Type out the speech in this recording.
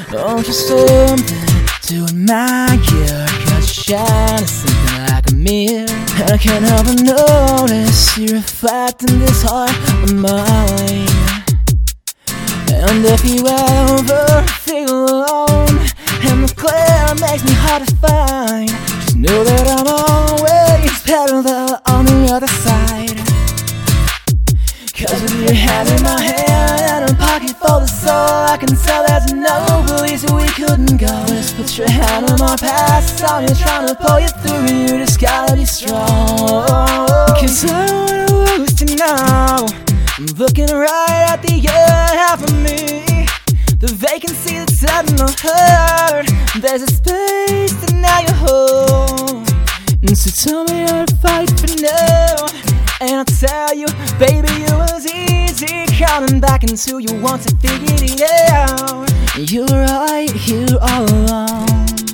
Oh, just something to admire, 'cause you shine something like a mirror. I can't help but notice you reflecting this heart of mine. And if you ever feel alone and the glare makes me hard to find, just know that I'm always parallel on the other side. 'Cause with your hand in my hand and a pocket full of soul, I can tell there's no place we couldn't go. Just put your hand on my past, I'm just trying to pull you through, and you just gotta be strong. 'Cause I wanna lose you now. I'm looking right at the other half of me, the vacancy that's in my heart. There's a space that now you hold, and so tell me how to fight for now. And I'll tell you, baby, it was easy coming back until you once figured it out. You're right here all alone.